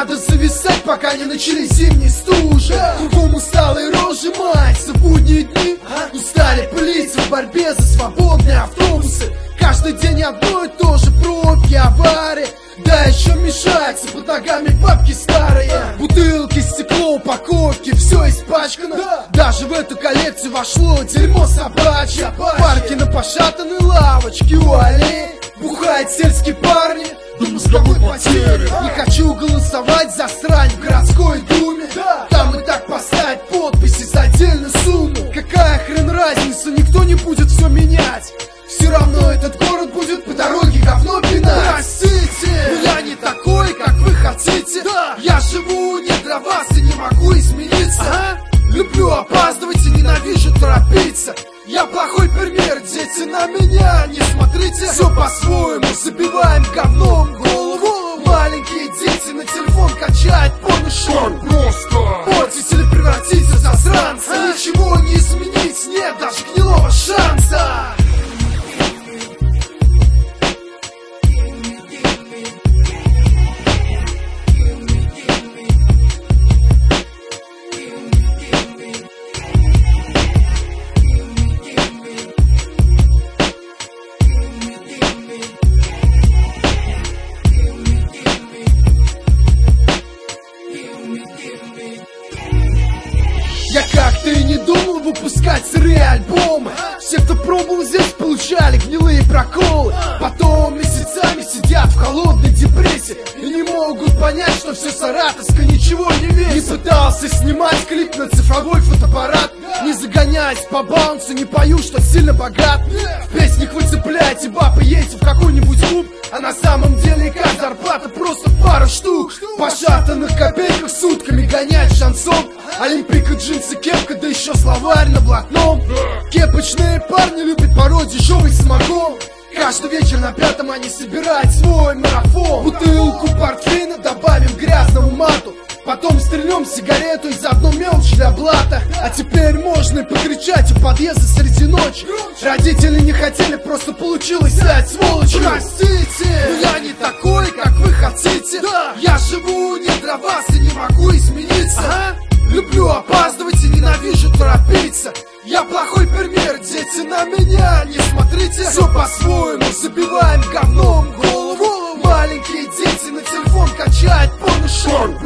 надо зависать, пока не начались зимние стужи. Кругом усталые рожи маются в будние дни. Устали пылиться в борьбе за свободные автобусы. Каждый день одно и то же, пробки, аварии. Да еще мешаются под ногами бабки старые. Бутылки, стекло, упаковки, все испачкано. Даже в эту коллекцию вошло дерьмо собачье. Парки на пошатанной лавочке у аллеи. Бухают сельские парни до мозговой потери. Не хочу голосовать за срань в городской думе. Там и так поставить подписи за отдельную сумму. Какая хрен разница, никто не будет все менять. Все равно этот город будет по дороге говно пинать. Простите, но я не такой, как вы хотите. Я живу не для вас и не могу измениться. Люблю опаздывать и ненавижу торопиться. Я плохой пример, дети, на меня не смотрите. Все по-своему, забиваем говном голову. Маленькие дети на телефон качают порно-шоу. Портить или превратиться в засранца. Ничего не изменить, нет даже гнилого шанса. Я как-то и не думал выпускать сырые альбомы. Все, кто пробовал здесь, получали гнилые проколы. Потом месяцами сидят в холодной депрессии и не могут понять, что все саратовско ничего не весит. Не пытался снимать клип на цифровой фотоаппарат. Не загоняясь по баунсу, не пою, что сильно богат. В песнях вы цепляете баб и едете в какой-нибудь клуб. А на самом деле как зарплата просто пара штук. Пошатанных копейках сутками гонять шансон. Олимпика, джинсы, кепка, да еще словарь на блатном. Кепочные парни любят порой дешевый самогон. Каждый вечер на пятом они собирают свой марафон. Бутылку портвейна добавим грязному мату. Потом стрельнем сигарету и заодно мелочь для блата. А теперь можно и покричать у подъезда среди ночи. Родители не хотели, просто получилось стать сволочью. Простите, но я не такой, как вы хотите. Я живу не для вас и не могу измениться. Люблю опаздывать и ненавижу торопиться. Я плохой пример, дети, на меня не смотрите. Все по-своему, забиваем говном голову. Маленькие дети на телефон качают порно-шоу.